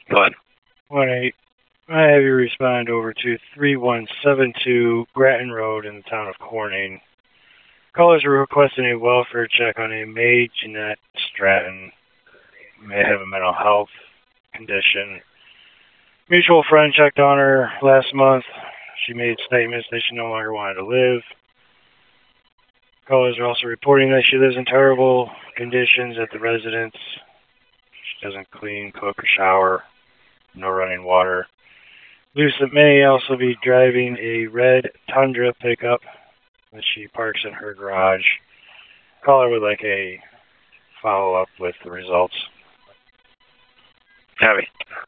Go ahead. 1-8. I have you respond over to 3172 Grattan Road in the town of Corning. Callers are requesting a welfare check on a May Jeanette Stratton. May have a mental health condition. Mutual friend checked on her last month. She made statements that she no longer wanted to live. Callers are also reporting that she lives in terrible conditions at the residence. She doesn't clean, cook, or shower. No running water. Lucent may also be driving a red Tundra pickup that she parks in her garage. Caller would like a follow-up with the results. Heavy.